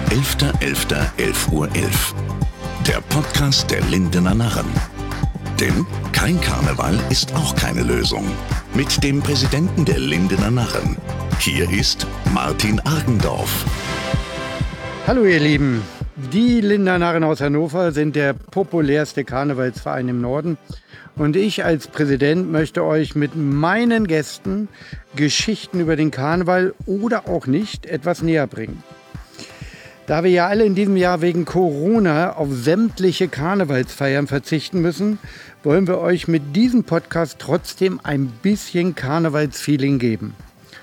11.11.11 Uhr 11. Der Podcast der Lindener Narren. Denn kein Karneval ist auch keine Lösung. Mit dem Präsidenten der Lindener Narren. Hier ist Martin Argendorf. Hallo ihr Lieben. Die Lindener Narren aus Hannover sind der populärste Karnevalsverein im Norden. Und ich als Präsident möchte euch mit meinen Gästen Geschichten über den Karneval oder auch nicht etwas näher bringen. Da wir ja alle in diesem Jahr wegen Corona auf sämtliche Karnevalsfeiern verzichten müssen, wollen wir euch mit diesem Podcast trotzdem ein bisschen Karnevalsfeeling geben.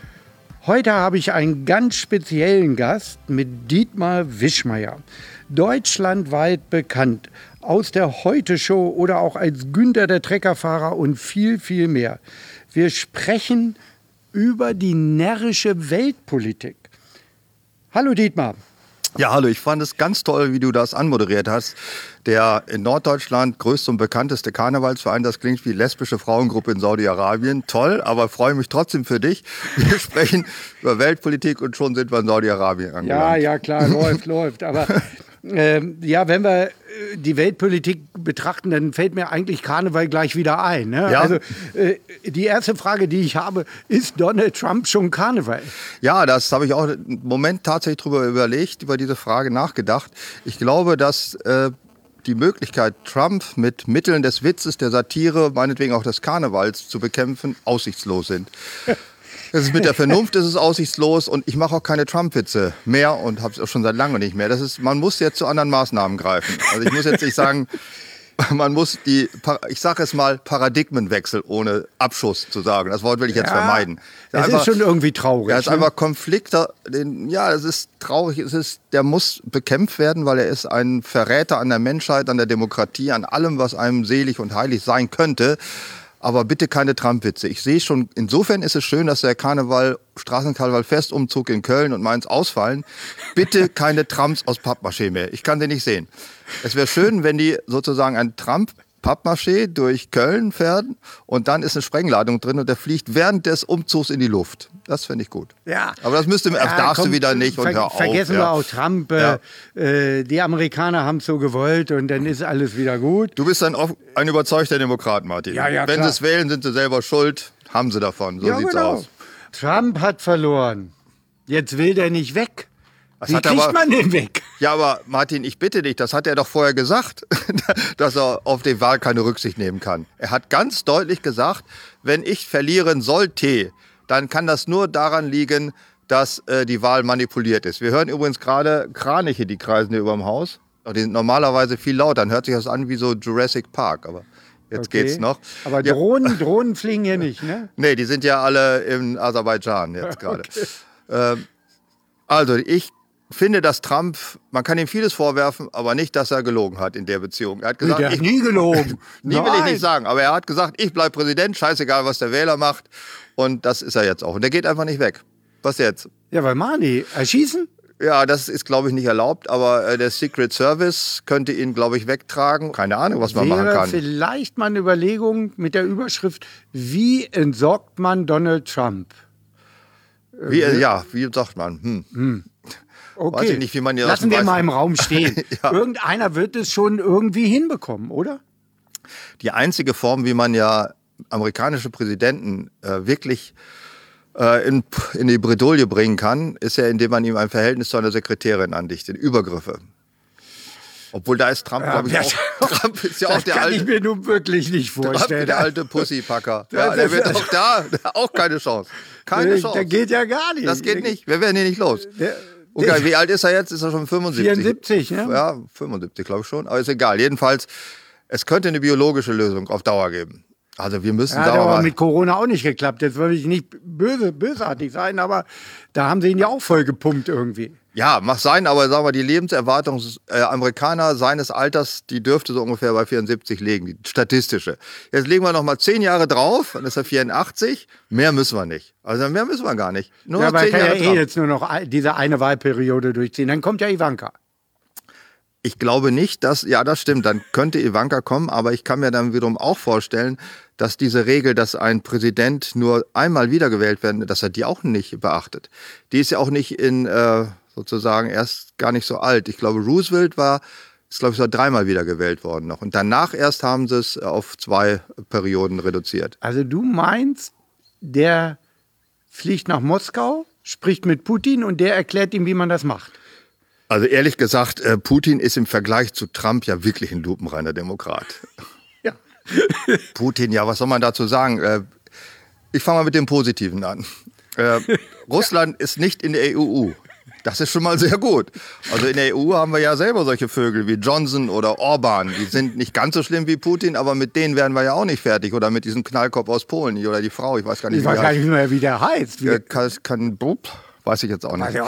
Heute habe ich einen ganz speziellen Gast mit Dietmar Wischmeyer. Deutschlandweit bekannt, aus der Heute-Show oder auch als Günther der Treckerfahrer und viel, viel mehr. Wir sprechen über die närrische Weltpolitik. Hallo Dietmar. Ja, hallo, ich fand es ganz toll, wie du das anmoderiert hast. Der in Norddeutschland größte und bekannteste Karnevalsverein, das klingt wie lesbische Frauengruppe in Saudi-Arabien. Toll, aber freue mich trotzdem für dich. Wir sprechen über Weltpolitik und schon sind wir in Saudi-Arabien angelangt. Ja, klar, läuft. Aber wenn wir die Weltpolitik betrachten, dann fällt mir eigentlich Karneval gleich wieder ein. Ne? Ja. Also die erste Frage, die ich habe, ist Donald Trump schon Karneval? Ja, das habe ich auch einen Moment tatsächlich drüber überlegt, über diese Frage nachgedacht. Ich glaube, dass die Möglichkeit, Trump mit Mitteln des Witzes, der Satire, meinetwegen auch des Karnevals zu bekämpfen, aussichtslos sind. Mit der Vernunft ist es aussichtslos und ich mache auch keine Trump-Witze mehr und habe es auch schon seit langem nicht mehr. Man muss jetzt zu anderen Maßnahmen greifen. Also ich muss jetzt nicht sagen, man muss ich sage es mal, Paradigmenwechsel ohne Abschuss zu sagen. Das Wort will ich jetzt vermeiden. Es ist schon irgendwie traurig. Ja, es ist einfach Konflikt. Ja, es ist traurig. Der muss bekämpft werden, weil er ist ein Verräter an der Menschheit, an der Demokratie, an allem, was einem selig und heilig sein könnte. Aber bitte keine Trump-Witze. Ich sehe schon, insofern ist es schön, dass der Straßenkarneval-Festumzug in Köln und Mainz ausfallen. Bitte keine Trumps aus Pappmaché mehr. Ich kann sie nicht sehen. Es wäre schön, wenn die sozusagen ein Trump-Pappmaché durch Köln fährt und dann ist eine Sprengladung drin und der fliegt während des Umzugs in die Luft. Das fände ich gut. Ja. Aber das darfst du wieder nicht und hör auf. Vergessen wir auch Trump. Ja. Die Amerikaner haben es so gewollt und dann ist alles wieder gut. Du bist ein überzeugter Demokrat, Martin. Ja, wenn sie es wählen, sind sie selber schuld. Haben sie davon. So sieht's aus. Trump hat verloren. Jetzt will der nicht weg. Wie kriegt man den weg? Ja, aber Martin, ich bitte dich, das hat er doch vorher gesagt, dass er auf die Wahl keine Rücksicht nehmen kann. Er hat ganz deutlich gesagt, wenn ich verlieren sollte, dann kann das nur daran liegen, dass die Wahl manipuliert ist. Wir hören übrigens gerade Kraniche, die kreisen hier über dem Haus. Die sind normalerweise viel lauter. Dann hört sich das an wie so Jurassic Park, aber jetzt geht's noch. Aber Drohnen fliegen hier nicht, ne? Nee, die sind ja alle in Aserbaidschan jetzt gerade. Okay. Also ich finde, dass Trump, man kann ihm vieles vorwerfen, aber nicht, dass er gelogen hat in der Beziehung. Er hat gesagt, der hat nie gelogen. Nie will ich nicht sagen, aber er hat gesagt, ich bleibe Präsident, scheißegal, was der Wähler macht. Und das ist er jetzt auch. Und der geht einfach nicht weg. Was jetzt? Ja, weil Mani, erschießen? Ja, das ist, glaube ich, nicht erlaubt, aber der Secret Service könnte ihn, glaube ich, wegtragen. Keine Ahnung, was man machen kann. Vielleicht mal eine Überlegung mit der Überschrift, wie entsorgt man Donald Trump? Wie sagt man? Okay, weiß ich nicht, wie man lassen wir mal im Raum stehen. Ja. Irgendeiner wird es schon irgendwie hinbekommen, oder? Die einzige Form, wie man ja amerikanische Präsidenten wirklich in die Bredouille bringen kann, ist ja, indem man ihm ein Verhältnis zu einer Sekretärin andichtet, Übergriffe. Obwohl da ist Trump, glaube ich, auch. Trump ist ja auch der alte. Das kann ich mir nun wirklich nicht vorstellen. Trump, der alte Pussypacker. Ja, der wird auch auch keine Chance. Keine Chance. Der geht ja gar nicht. Das geht nicht. Wir werden hier nicht los. Okay, wie alt ist er jetzt? Ist er schon 75? 74, ne? Ja, 75 glaube ich schon. Aber ist egal. Jedenfalls, es könnte eine biologische Lösung auf Dauer geben. Also wir müssen hat aber mit Corona auch nicht geklappt. Jetzt will ich nicht bösartig sein, aber da haben sie ihn ja auch voll gepumpt irgendwie. Ja, mag sein, aber sagen wir, die Lebenserwartung Amerikaner seines Alters, die dürfte so ungefähr bei 74 liegen, die statistische. Jetzt legen wir noch mal 10 Jahre drauf, dann ist er 84. Mehr müssen wir nicht. Also mehr müssen wir gar nicht. Nur ja, aber er kann ja jetzt nur noch diese eine Wahlperiode durchziehen. Dann kommt ja Ivanka. Ich glaube nicht, das stimmt, dann könnte Ivanka kommen, aber ich kann mir dann wiederum auch vorstellen, dass diese Regel, dass ein Präsident nur einmal wiedergewählt werden, dass er die auch nicht beachtet. Die ist ja auch nicht in sozusagen erst gar nicht so alt. Ich glaube, Roosevelt ist, glaube ich, so 3-mal wieder gewählt worden noch. Und danach erst haben sie es auf 2 Perioden reduziert. Also du meinst, der fliegt nach Moskau, spricht mit Putin und der erklärt ihm, wie man das macht? Also ehrlich gesagt, Putin ist im Vergleich zu Trump ja wirklich ein lupenreiner Demokrat. Ja. Putin, ja, was soll man dazu sagen? Ich fange mal mit dem Positiven an. Russland ist nicht in der EU. Das ist schon mal sehr gut. Also in der EU haben wir ja selber solche Vögel wie Johnson oder Orban. Die sind nicht ganz so schlimm wie Putin, aber mit denen werden wir ja auch nicht fertig. Oder mit diesem Knallkopf aus Polen oder die Frau, ich weiß gar nicht, wie der heißt. Weiß ich jetzt auch nicht.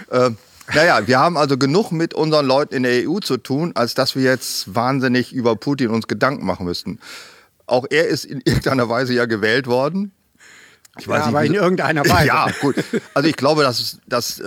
Naja, wir haben also genug mit unseren Leuten in der EU zu tun, als dass wir jetzt wahnsinnig über Putin uns Gedanken machen müssten. Auch er ist in irgendeiner Weise ja gewählt worden. Ich weiß nicht, aber in irgendeiner Weise. Ja, gut. Also ich glaube, dass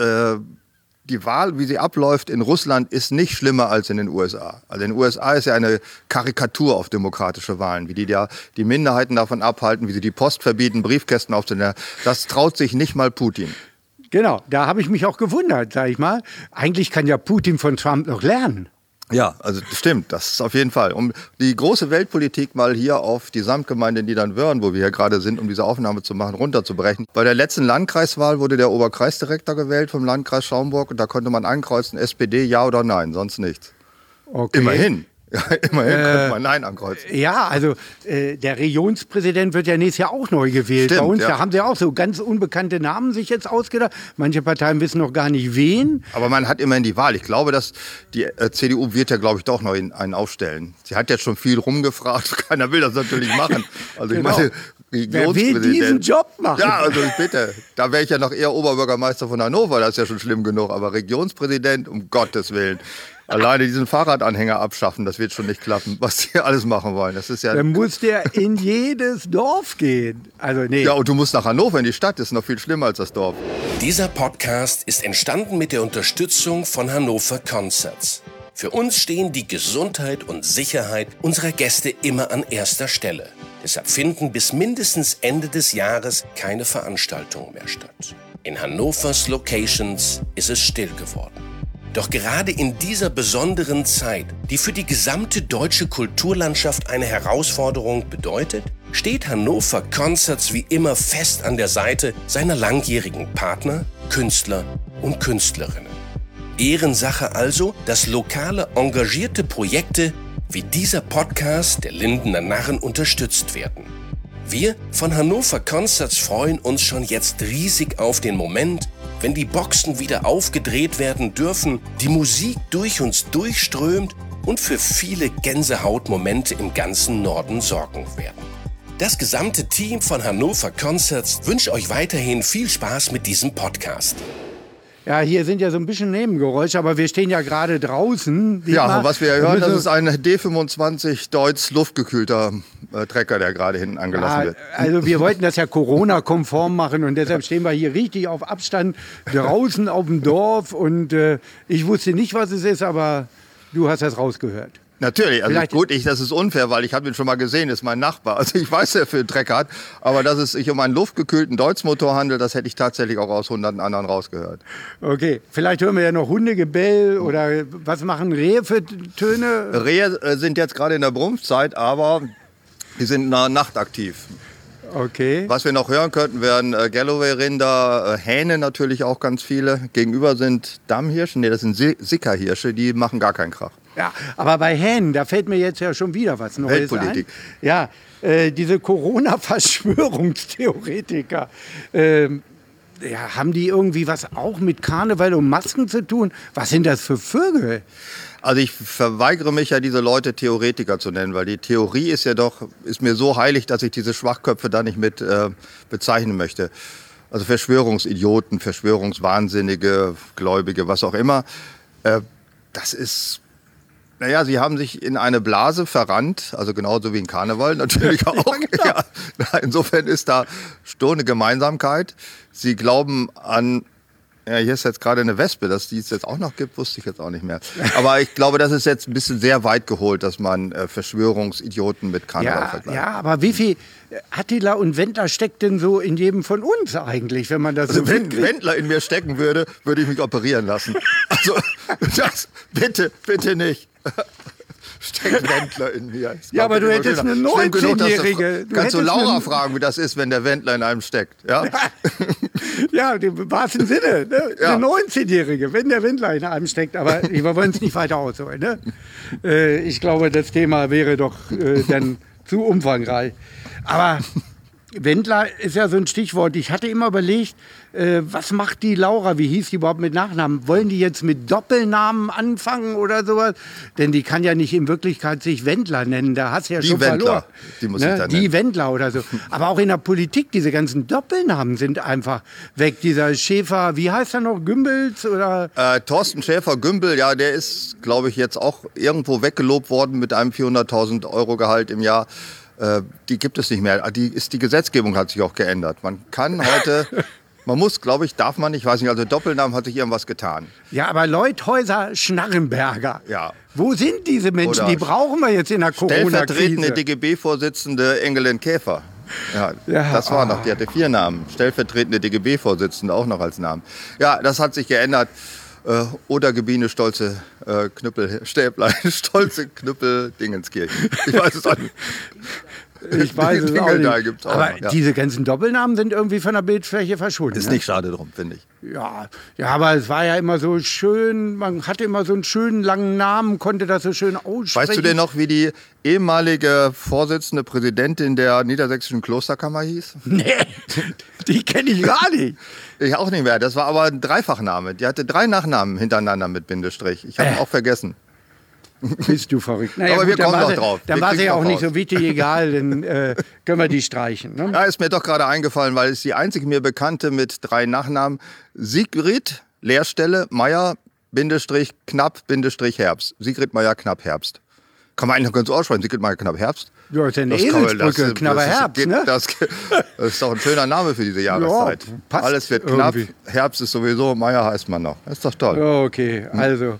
die Wahl, wie sie abläuft in Russland, ist nicht schlimmer als in den USA. Also in den USA ist ja eine Karikatur auf demokratische Wahlen, wie die Minderheiten davon abhalten, wie sie die Post verbieten, Briefkästen aufzunehmen. Das traut sich nicht mal Putin. Genau, da habe ich mich auch gewundert, sag ich mal. Eigentlich kann ja Putin von Trump noch lernen. Ja, also stimmt, das ist auf jeden Fall. Um die große Weltpolitik mal hier auf die Samtgemeinde in Niedernwöhren, wo wir hier gerade sind, um diese Aufnahme zu machen, runterzubrechen. Bei der letzten Landkreiswahl wurde der Oberkreisdirektor gewählt vom Landkreis Schaumburg und da konnte man ankreuzen, SPD, ja oder nein, sonst nichts. Okay. Immerhin. Ja, immerhin könnte man Nein ankreuzen. Ja, also der Regionspräsident wird ja nächstes Jahr auch neu gewählt. Stimmt, bei uns, ja. Da haben sie auch so ganz unbekannte Namen sich jetzt ausgedacht. Manche Parteien wissen noch gar nicht wen. Aber man hat immerhin die Wahl. Ich glaube, dass die CDU wird ja, glaube ich, doch noch einen aufstellen. Sie hat jetzt schon viel rumgefragt. Keiner will das natürlich machen. Also Genau. ich meine, Wer will diesen Job machen? Ja, also bitte. Da wäre ich ja noch eher Oberbürgermeister von Hannover. Das ist ja schon schlimm genug. Aber Regionspräsident, um Gottes Willen. Alleine diesen Fahrradanhänger abschaffen, das wird schon nicht klappen, was die alles machen wollen. Das ist ja. Dann muss der in jedes Dorf gehen. Also nee. Ja, und du musst nach Hannover in die Stadt, das ist noch viel schlimmer als das Dorf. Dieser Podcast ist entstanden mit der Unterstützung von Hannover Concerts. Für uns stehen die Gesundheit und Sicherheit unserer Gäste immer an erster Stelle. Deshalb finden bis mindestens Ende des Jahres keine Veranstaltungen mehr statt. In Hannovers Locations ist es still geworden. Doch gerade in dieser besonderen Zeit, die für die gesamte deutsche Kulturlandschaft eine Herausforderung bedeutet, steht Hannover Concerts wie immer fest an der Seite seiner langjährigen Partner, Künstler und Künstlerinnen. Ehrensache also, dass lokale engagierte Projekte wie dieser Podcast der Lindener Narren unterstützt werden. Wir von Hannover Concerts freuen uns schon jetzt riesig auf den Moment, wenn die Boxen wieder aufgedreht werden dürfen, die Musik durch uns durchströmt und für viele Gänsehautmomente im ganzen Norden sorgen werden. Das gesamte Team von Hannover Concerts wünscht euch weiterhin viel Spaß mit diesem Podcast. Ja, hier sind ja so ein bisschen Nebengeräusche, aber wir stehen ja gerade draußen. Ja, was wir ja hören, das ist ein D25 Deutz luftgekühlter Trecker, der gerade hinten angelassen wird. Also wir wollten das ja Corona-konform machen und deshalb stehen wir hier richtig auf Abstand draußen auf dem Dorf und ich wusste nicht, was es ist, aber du hast das rausgehört. Natürlich, also gut, das ist unfair, weil ich habe ihn schon mal gesehen, das ist mein Nachbar. Also ich weiß, wer für einen Trecker hat, aber dass es sich um einen luftgekühlten Deutz-Motor handelt, das hätte ich tatsächlich auch aus hunderten anderen rausgehört. Okay, vielleicht hören wir ja noch Hundegebell oder was machen Rehe für Töne? Rehe sind jetzt gerade in der Brumpfzeit, aber die sind nachtaktiv. Okay. Was wir noch hören könnten, wären Galloway-Rinder, Hähne natürlich auch ganz viele. Gegenüber sind Dammhirsche, das sind Sickerhirsche, die machen gar keinen Krach. Ja, aber bei Hähnen, da fällt mir jetzt ja schon wieder was Neues Weltpolitik. ein. Ja, diese Corona-Verschwörungstheoretiker, haben die irgendwie was auch mit Karneval und Masken zu tun? Was sind das für Vögel? Also ich verweigere mich ja, diese Leute Theoretiker zu nennen, weil die Theorie ist mir so heilig, dass ich diese Schwachköpfe da nicht mit bezeichnen möchte. Also Verschwörungsidioten, Verschwörungswahnsinnige, Gläubige, was auch immer. Das ist... Naja, sie haben sich in eine Blase verrannt, also genauso wie in Karneval natürlich auch. Ja, genau. Ja, insofern ist da schon eine Gemeinsamkeit. Sie glauben an Ja, hier ist jetzt gerade eine Wespe, dass die es jetzt auch noch gibt, wusste ich jetzt auch nicht mehr. Aber ich glaube, das ist jetzt ein bisschen sehr weit geholt, dass man Verschwörungsidioten mit Karneval vergleicht. Ja, aber wie viel Attila und Wendler steckt denn so in jedem von uns eigentlich, wenn man das Also so wenn mitkriegt? Wendler in mir stecken würde, würde ich mich operieren lassen. Also das bitte nicht. Steckt Wendler in mir. Ja, aber du hättest eine 19-Jährige. Kannst du Laura fragen, wie das ist, wenn der Wendler in einem steckt? Ja? Ja, im wahrsten Sinne. Ne? Ja. Eine 19-Jährige, wenn der Wendler in einem steckt. Aber wir wollen es nicht weiter ausholen. Ne? Ich glaube, das Thema wäre doch dann zu umfangreich. Aber Wendler ist ja so ein Stichwort. Ich hatte immer überlegt, was macht die Laura? Wie hieß die überhaupt mit Nachnamen? Wollen die jetzt mit Doppelnamen anfangen oder sowas? Denn die kann ja nicht in Wirklichkeit sich Wendler nennen. Da hast du ja Die schon Wendler, verloren. die muss ich dann Die nennen. Wendler oder so. Aber auch in der Politik, diese ganzen Doppelnamen sind einfach weg. Dieser Schäfer, wie heißt er noch? Gümbels oder? Thorsten Schäfer-Gümbel, ja, der ist, glaube ich, jetzt auch irgendwo weggelobt worden mit einem 400.000 Euro Gehalt im Jahr. Die gibt es nicht mehr. Die Gesetzgebung hat sich auch geändert. Man kann heute, man muss, glaube ich, darf man nicht, weiß nicht, also Doppelnamen hat sich irgendwas getan. Ja, aber Leuthäuser Schnarrenberger. Ja. Wo sind diese Menschen? Oder Die brauchen wir jetzt in der Stellvertretende Corona-Krise. DGB-Vorsitzende Engelin Käfer. Ja, Ja, das war noch, die hatte 4 Namen. Stellvertretende DGB-Vorsitzende auch noch als Namen. Ja, das hat sich geändert. Oder Gebine Stolze Knüppel, Stäblein, Stolze Knüppel, Dingenskirchen. Ich weiß es auch nicht. Ich weiß es auch Dingeldal nicht. gibt's auch Aber noch, ja. diese ganzen Doppelnamen sind irgendwie von der Bildfläche verschwunden. Ist ne? nicht schade drum, finde ich. Ja, aber es war ja immer so schön, man hatte immer so einen schönen langen Namen, konnte das so schön aussprechen. Weißt du denn noch, wie die ehemalige Vorsitzende Präsidentin der Niedersächsischen Klosterkammer hieß? Nee, die kenne ich gar nicht. Ich auch nicht mehr. Das war aber ein Dreifachname. Die hatte 3 Nachnamen hintereinander mit Bindestrich. Ich habe ihn auch vergessen. Bist du verrückt. Naja, Aber wir dann kommen war noch sie- drauf. Dann Wir war sie kriegen's ja auch noch nicht so raus. wichtig, egal, dann können wir die streichen. Ne? Ja, ist mir doch gerade eingefallen, weil es die einzige mir bekannte mit 3 Nachnamen. Sigrid, Leerstelle, Meier, Bindestrich, Knapp, Bindestrich, Herbst. Sigrid Meier, Knapp, Herbst. Kann man eigentlich noch ganz aussprechen. Sigrid Meier, Knapp, Herbst. Ja, ist ja eine Das kann man- Eselsbrücke, das- knapper das ist- Herbst, geht- ne? Das ist doch ein schöner Name für diese Jahreszeit. passt Alles wird knapp, irgendwie. Herbst ist sowieso, Meier heißt man noch. Das ist doch toll. Okay, also.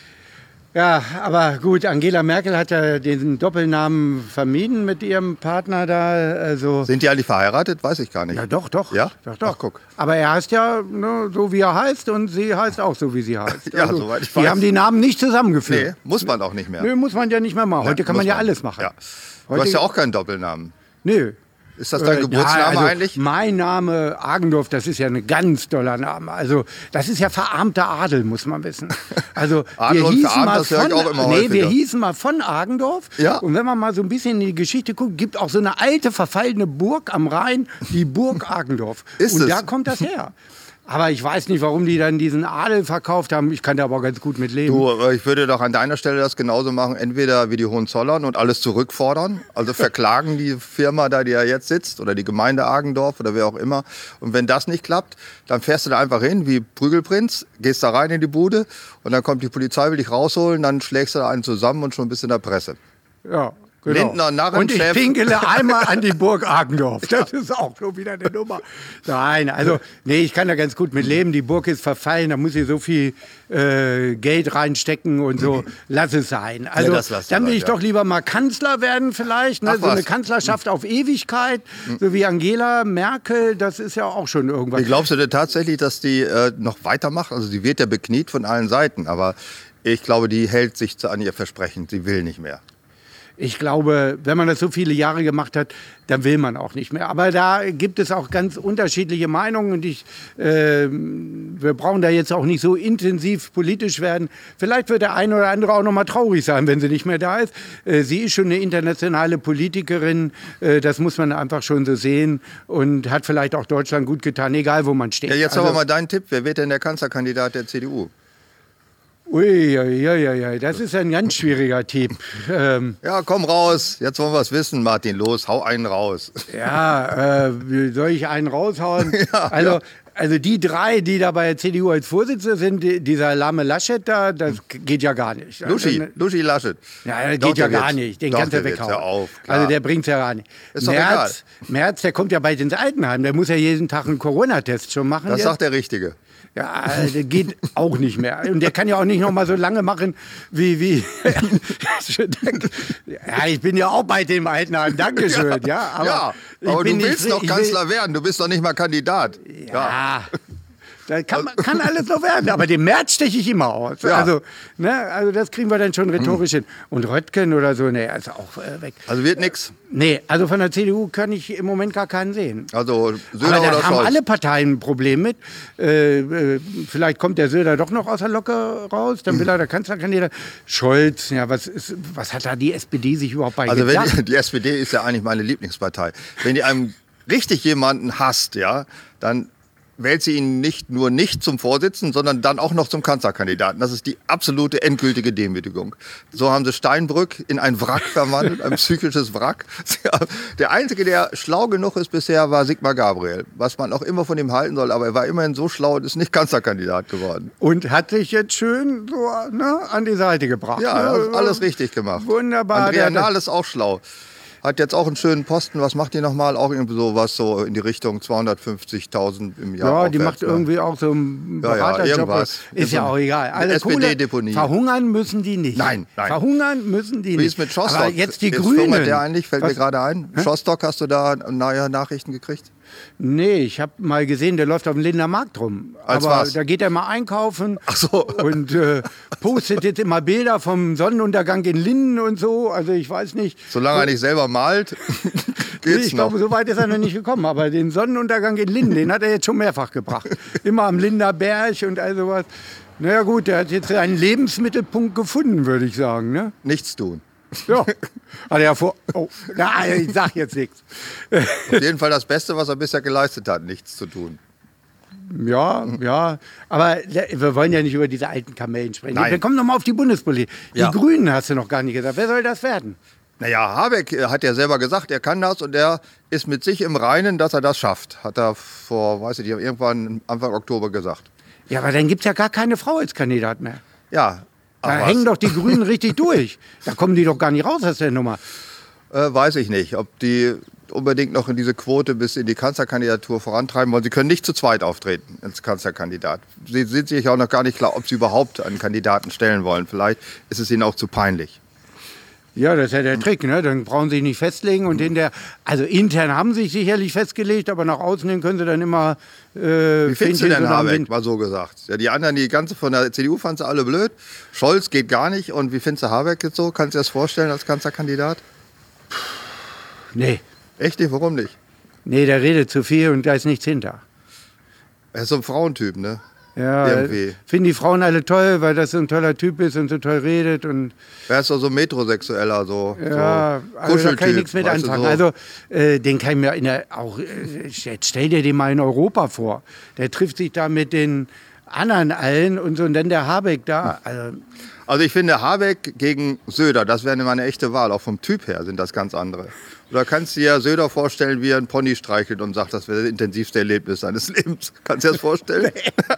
Ja, aber gut, Angela Merkel hat ja den Doppelnamen vermieden mit ihrem Partner da. Also, Sind die eigentlich verheiratet? Weiß ich gar nicht. ja, doch. Ja? Doch. Ach, guck. Aber er heißt ja ne, so, wie er heißt und sie heißt auch so, wie sie heißt. Ja, soweit ich die weiß. haben die Namen nicht Nee, zusammengeführt. muss man auch nicht mehr. Nö, muss man ja nicht mehr machen. Heute kann muss man ja alles machen. Ja. Du Heute- hast ja auch keinen Doppelnamen. Nö. Ist das dein Geburtsname also eigentlich? Mein Name Agendorf, das ist ja ein ganz toller Name. Also das ist ja verarmter Adel, muss man wissen. Also Adel und verarmt, das höre ich auch immer wir häufiger. hießen mal von Agendorf. Ja. Und wenn man mal so ein bisschen in die Geschichte guckt, gibt auch so eine alte verfallene Burg am Rhein, die Burg Agendorf. Ist und es? da kommt das her. Aber ich weiß nicht, warum die dann diesen Adel verkauft haben. Ich kann da aber auch ganz gut mit leben. Du, ich würde doch an deiner Stelle das genauso machen, entweder wie die Hohenzollern und alles zurückfordern, also verklagen die Firma da, die ja jetzt sitzt, oder die Gemeinde Agendorf oder wer auch immer. Und wenn das nicht klappt, dann fährst du da einfach hin wie Prügelprinz, gehst da rein in die Bude und dann kommt die Polizei, will dich rausholen, dann schlägst du da einen zusammen und schon bist du in der Presse. Ja, genau. Lindner, Narrenchef. Und ich pinkele einmal an die Burg Agendorf. Das ist auch schon wieder eine Nummer. Nein, also, nee, ich kann da ganz gut mit leben. Die Burg ist verfallen, da muss ich so viel Geld reinstecken und so. Lass es sein. Also, das lass dann will sein, ich doch lieber mal Kanzler werden vielleicht. Ne? Ach, So eine was? Kanzlerschaft auf Ewigkeit, so wie Angela Merkel, das ist ja auch schon irgendwas. Wie glaubst du denn tatsächlich, dass die noch weitermacht? Also sie wird ja bekniet von allen Seiten, aber ich glaube, die hält sich an ihr Versprechen. Sie will nicht mehr. Ich glaube, wenn man das so viele Jahre gemacht hat, dann will man auch nicht mehr. Aber da gibt es auch ganz unterschiedliche Meinungen und wir brauchen da jetzt auch nicht so intensiv politisch werden. Vielleicht wird der eine oder andere auch noch mal traurig sein, wenn sie nicht mehr da ist. Sie ist schon eine internationale Politikerin, das muss man einfach schon so sehen und hat vielleicht auch Deutschland gut getan, egal wo man steht. Ja, jetzt Also- aber mal deinen Tipp. Wer wird denn der Kanzlerkandidat der CDU? Ui, das ist ein ganz schwieriger Tipp. Ja, komm raus. Jetzt wollen wir es wissen, Martin. Los, hau einen raus. Ja, soll ich einen raushauen? Ja, also, ja. Also die drei, die da bei der CDU als Vorsitzende sind, dieser lahme Laschet da, das geht ja gar nicht. Luschi Laschet. Ja, das geht ja gar nicht. Den kannst du weghauen. Ja auf, klar. Also der bringt's ja gar nicht. Ist doch egal. Merz, der kommt ja bald ins Altenheim. Der muss ja jeden Tag einen Corona-Test schon machen. Das jetzt. sagt der Richtige. Ja, das geht auch nicht mehr. Und der kann ja auch nicht noch mal so lange machen wie ja, ich bin ja auch bei dem Altenheim. Dankeschön. Ja, aber du willst doch Kanzler werden. Du bist doch nicht mal Kandidat. Ja. Das kann alles noch werden, aber den Merz steche ich immer aus. Ja. Also das kriegen wir dann schon rhetorisch hin. Und Röttgen oder so, nee, ist auch weg. Also wird nix? Nee, also von der CDU kann ich im Moment gar keinen sehen. Also Söder aber oder da haben Scholz? alle Parteien ein Problem mit. Vielleicht kommt der Söder doch noch aus der Locke raus, dann will er der Kanzlerkandidat. Scholz, ja, was hat da die SPD sich überhaupt bei Also gedacht? die SPD ist ja eigentlich meine Lieblingspartei. Wenn die einem richtig jemanden hasst, ja, dann wählt sie ihn nicht nur nicht zum Vorsitzenden, sondern dann auch noch zum Kanzlerkandidaten. Das ist die absolute endgültige Demütigung. So haben sie Steinbrück in ein Wrack verwandelt, ein psychisches Wrack. Der Einzige, der schlau genug ist bisher, war Sigmar Gabriel. Was man auch immer von ihm halten soll, aber er war immerhin so schlau und ist nicht Kanzlerkandidat geworden. Und hat sich jetzt schön so an die Seite gebracht. Ja, alles richtig gemacht. Wunderbar. Andrea Nahl ist auch schlau. Hat jetzt auch einen schönen Posten. Was macht die nochmal? Auch irgendwie sowas so in die Richtung 250.000 im Jahr. Ja, aufwärts, die macht irgendwie auch so einen Beraterjob. irgendwas. Ist ja auch egal. Alle SPD-Deponie. Verhungern müssen die nicht. Nein. Verhungern müssen die nicht. Wie ist mit Schostock? Aber jetzt die Jetzt Grünen. der eigentlich, fällt mir gerade ein. Schostock, hast du da neue Nachrichten gekriegt? Nee, ich habe mal gesehen, der läuft auf dem Lindener Markt rum. Als aber was? da geht er mal einkaufen. Ach so. Und postet jetzt immer Bilder vom Sonnenuntergang in Linden und so. Also ich weiß nicht. Solange er nicht selber malt, geht's Ich noch. glaube, so weit ist er noch nicht gekommen. Aber den Sonnenuntergang in Linden, den hat er jetzt schon mehrfach gebracht. Immer am Lindener Berg und all sowas. Naja gut, der hat jetzt einen Lebensmittelpunkt gefunden, würde ich sagen. Ne? Nichts tun. Ja, hat er ja vor. Oh, nein, ich sag jetzt nichts. Auf jeden Fall das Beste, was er bisher geleistet hat, nichts zu tun. Ja, aber wir wollen ja nicht über diese alten Kamellen sprechen. Nein. Wir kommen noch mal auf die Bundespolitik. Ja. Die Grünen hast du noch gar nicht gesagt. Wer soll das werden? Naja, Habeck hat ja selber gesagt, er kann das und er ist mit sich im Reinen, dass er das schafft. Hat er vor, weiß ich nicht, irgendwann Anfang Oktober gesagt. Ja, aber dann gibt es ja gar keine Frau als Kandidat mehr. Ja. Da aber hängen doch die Grünen richtig durch. Da kommen die doch gar nicht raus aus der Nummer. Weiß ich nicht, ob die unbedingt noch in diese Quote bis in die Kanzlerkandidatur vorantreiben wollen. Sie können nicht zu zweit auftreten als Kanzlerkandidat. Sie sind sich auch noch gar nicht klar, ob sie überhaupt einen Kandidaten stellen wollen. Vielleicht ist es ihnen auch zu peinlich. Ja, das ist ja der Trick, ne? Dann brauchen sie sich nicht festlegen und also intern haben sie sich sicherlich festgelegt, aber nach außen hin können sie dann immer Wie findest du denn Habeck, mal so gesagt? Ja, die anderen, die ganze von der CDU fanden sie alle blöd. Scholz geht gar nicht. Und wie findest du Habeck jetzt so? Kannst du dir das vorstellen als Kanzlerkandidat? Nee. Echt nicht? Warum nicht? Nee, der redet zu viel und da ist nichts hinter. Er ist so ein Frauentyp, ne? Ja, Irgendwie. finden die Frauen alle toll, weil das so ein toller Typ ist und so toll redet. Und Er ist doch so metrosexueller, so ja, so also da kann ich nichts mit weißt du, anfangen. so. Also den kann ich mir jetzt stell dir den mal in Europa vor. Der trifft sich da mit den anderen allen und so und dann der Habeck da. Also ich finde Habeck gegen Söder, das wäre mal eine echte Wahl. Auch vom Typ her sind das ganz andere. Oder kannst du dir Söder vorstellen, wie er einen Pony streichelt und sagt, das wäre das intensivste Erlebnis seines Lebens. Kannst du dir das vorstellen?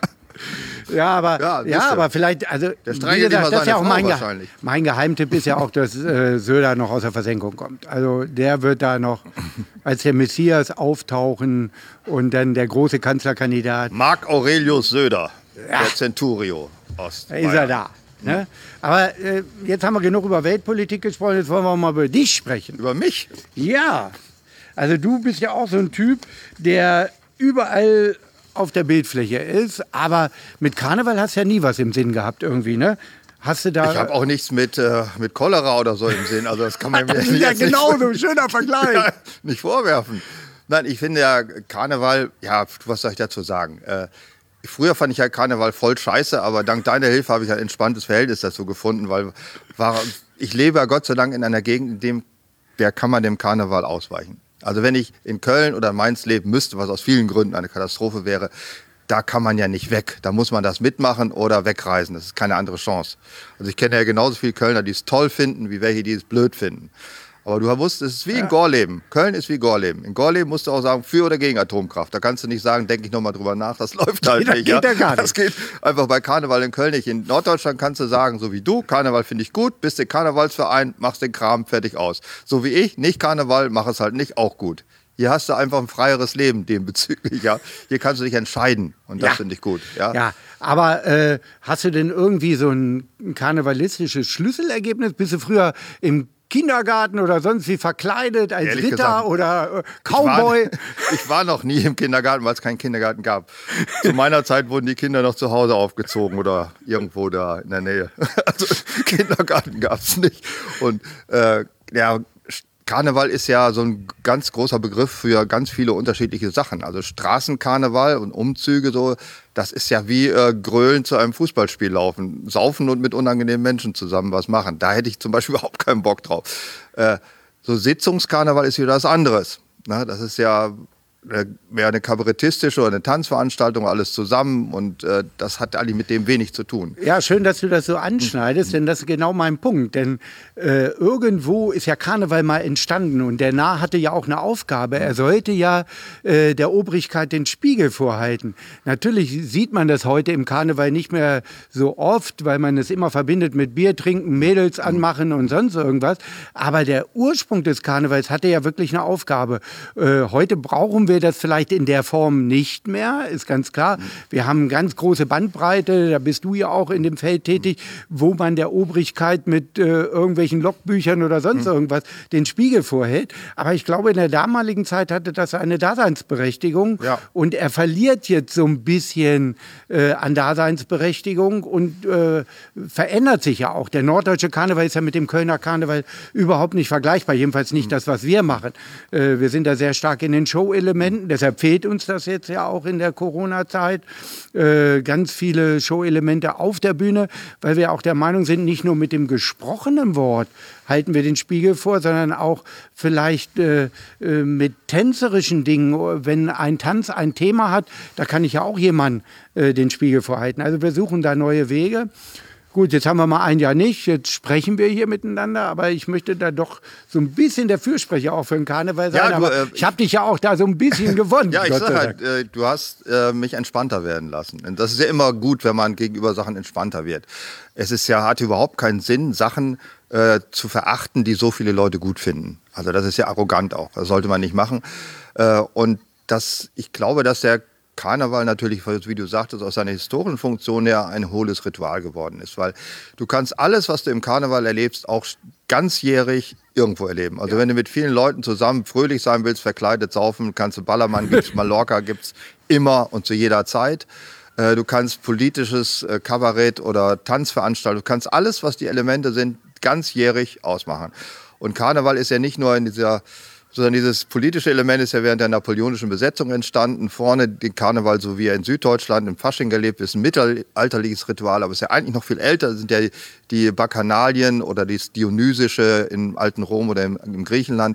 Ja, aber vielleicht, also Der wie streichelt gesagt, immer das ist ja seine auch Frau wahrscheinlich. mein Geheimtipp ist ja auch, dass Söder noch aus der Versenkung kommt. Also der wird da noch als der Messias auftauchen und dann der große Kanzlerkandidat. Marc Aurelius Söder, der Centurio aus Da ist er da. Ne? Aber jetzt haben wir genug über Weltpolitik gesprochen, jetzt wollen wir mal über dich sprechen. Über mich? Ja, also du bist ja auch so ein Typ, der überall auf der Bildfläche ist, aber mit Karneval hast du ja nie was im Sinn gehabt irgendwie, ne? Hast du da... Ich habe auch nichts mit Cholera oder so im Sinn, also das kann man mir das ist jetzt ja nicht, genau so ein schöner Vergleich. ja, nicht vorwerfen. Nein, ich finde ja Karneval, ja, was soll ich dazu sagen? Früher fand ich ja Karneval voll scheiße, aber dank deiner Hilfe habe ich ein entspanntes Verhältnis dazu gefunden, weil ich lebe ja Gott sei Dank in einer Gegend, der kann man dem Karneval ausweichen. Also wenn ich in Köln oder Mainz leben müsste, was aus vielen Gründen eine Katastrophe wäre, da kann man ja nicht weg. Da muss man das mitmachen oder wegreisen. Das ist keine andere Chance. Also ich kenne ja genauso viele Kölner, die es toll finden, wie welche, die es blöd finden. Aber du wusstest, es ist wie in Gorleben. Köln ist wie Gorleben. In Gorleben musst du auch sagen, für oder gegen Atomkraft. Da kannst du nicht sagen, denke ich nochmal drüber nach. Das läuft halt nicht. Geht ja gar nicht. Das geht einfach bei Karneval in Köln nicht. In Norddeutschland kannst du sagen, so wie du, Karneval finde ich gut, bist der Karnevalsverein, machst den Kram, fertig aus. So wie ich, nicht Karneval, mach es halt nicht, auch gut. Hier hast du einfach ein freieres Leben dem bezüglich. Ja. Hier kannst du dich entscheiden und das finde ich gut. Ja, aber hast du denn irgendwie so ein karnevalistisches Schlüsselergebnis? Bist du früher im Kindergarten oder sonst wie verkleidet als Ehrlich Ritter gesagt, oder Cowboy? Ich war noch nie im Kindergarten, weil es keinen Kindergarten gab. Zu meiner Zeit wurden die Kinder noch zu Hause aufgezogen oder irgendwo da in der Nähe. Also Kindergarten gab es nicht. Und Karneval ist ja so ein ganz großer Begriff für ganz viele unterschiedliche Sachen. Also Straßenkarneval und Umzüge, so, das ist ja wie Grölen zu einem Fußballspiel laufen. Saufen und mit unangenehmen Menschen zusammen was machen. Da hätte ich zum Beispiel überhaupt keinen Bock drauf. So Sitzungskarneval ist wieder was anderes. Na, das ist ja mehr eine kabarettistische oder eine Tanzveranstaltung, alles zusammen und das hat eigentlich mit dem wenig zu tun. Ja, schön, dass du das so anschneidest, denn das ist genau mein Punkt. Denn irgendwo ist ja Karneval mal entstanden und der Narr hatte ja auch eine Aufgabe. Er sollte ja der Obrigkeit den Spiegel vorhalten. Natürlich sieht man das heute im Karneval nicht mehr so oft, weil man es immer verbindet mit Bier trinken, Mädels anmachen und sonst irgendwas. Aber der Ursprung des Karnevals hatte ja wirklich eine Aufgabe. Heute brauchen wir das vielleicht in der Form nicht mehr, ist ganz klar. Wir haben eine ganz große Bandbreite, da bist du ja auch in dem Feld tätig, wo man der Obrigkeit mit irgendwelchen Logbüchern oder sonst irgendwas den Spiegel vorhält. Aber ich glaube, in der damaligen Zeit hatte das eine Daseinsberechtigung und er verliert jetzt so ein bisschen an Daseinsberechtigung und verändert sich ja auch. Der norddeutsche Karneval ist ja mit dem Kölner Karneval überhaupt nicht vergleichbar, jedenfalls nicht das, was wir machen. Wir sind da sehr stark in den Show-Elementen. Deshalb fehlt uns das jetzt ja auch in der Corona-Zeit. Ganz viele Show-Elemente auf der Bühne, weil wir auch der Meinung sind, nicht nur mit dem gesprochenen Wort halten wir den Spiegel vor, sondern auch vielleicht mit tänzerischen Dingen. Wenn ein Tanz ein Thema hat, da kann ich ja auch jemandem den Spiegel vorhalten. Also wir suchen da neue Wege. Gut, jetzt haben wir mal ein Jahr nicht, jetzt sprechen wir hier miteinander, aber ich möchte da doch so ein bisschen der Fürsprecher auch für den Karneval sein. Ja, aber ich habe dich ja auch da so ein bisschen gewonnen. Ja, ich sag halt, du hast mich entspannter werden lassen. Und das ist ja immer gut, wenn man gegenüber Sachen entspannter wird. Es ist ja, hat überhaupt keinen Sinn, Sachen zu verachten, die so viele Leute gut finden. Also das ist ja arrogant auch, das sollte man nicht machen. Und ich glaube, dass der Karneval natürlich, wie du sagtest, aus seiner historischen Funktion her ein hohles Ritual geworden ist. Weil du kannst alles, was du im Karneval erlebst, auch ganzjährig irgendwo erleben. Also wenn du mit vielen Leuten zusammen fröhlich sein willst, verkleidet saufen, kannst du Ballermann, gibt's Mallorca, gibt's immer und zu jeder Zeit. Du kannst politisches Kabarett oder Tanzveranstaltungen, du kannst alles, was die Elemente sind, ganzjährig ausmachen. Und Karneval ist ja nicht nur in dieser, sondern dieses politische Element ist ja während der napoleonischen Besetzung entstanden. Vorne den Karneval, so wie er in Süddeutschland im Fasching gelebt ist, ein mittelalterliches Ritual, aber es ist ja eigentlich noch viel älter. Das sind ja die Bacchanalien oder das Dionysische im alten Rom oder im Griechenland.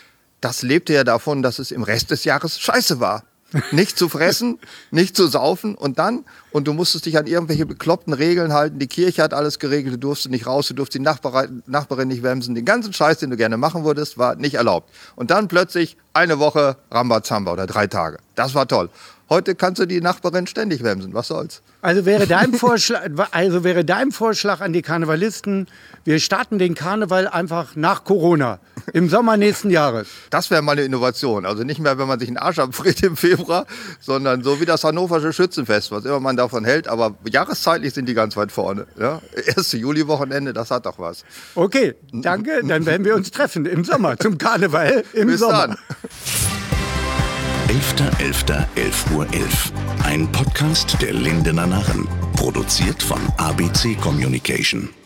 Das lebte ja davon, dass es im Rest des Jahres scheiße war. Nicht zu fressen, nicht zu saufen und du musstest dich an irgendwelche bekloppten Regeln halten. Die Kirche hat alles geregelt, du durfst nicht raus, du durfst die Nachbarin nicht wemsen. Den ganzen Scheiß, den du gerne machen würdest, war nicht erlaubt. Und dann plötzlich eine Woche Rambazamba oder 3 Tage. Das war toll. Heute kannst du die Nachbarin ständig wemsen, was soll's. Also wäre dein Vorschlag an die Karnevalisten, wir starten den Karneval einfach nach Corona, im Sommer nächsten Jahres. Das wäre mal eine Innovation. Also nicht mehr, wenn man sich einen Arsch abfriert im Februar, sondern so wie das Hannoversche Schützenfest, was immer man davon hält. Aber jahreszeitlich sind die ganz weit vorne. Ja? 1. Juli-Wochenende, das hat doch was. Okay, danke. Dann werden wir uns treffen im Sommer zum Karneval im Bis Sommer. Dann. 11.11.11 Uhr 11. Ein Podcast der Lindener Narren. Produziert von ABC Communication.